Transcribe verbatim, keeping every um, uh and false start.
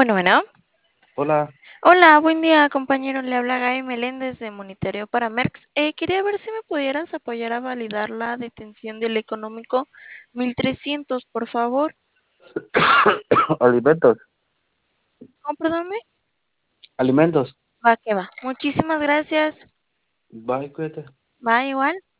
Bueno, bueno. Hola, Hola, buen día, compañero. Le habla Gaby Meléndez de Monitoreo para Merx. Eh, quería ver si me pudieras apoyar a validar la detención del económico mil trescientos, por favor. alimentos, ¿Cómo, perdóname? alimentos. Va que va. Muchísimas gracias. Bye, cuídate. Va igual.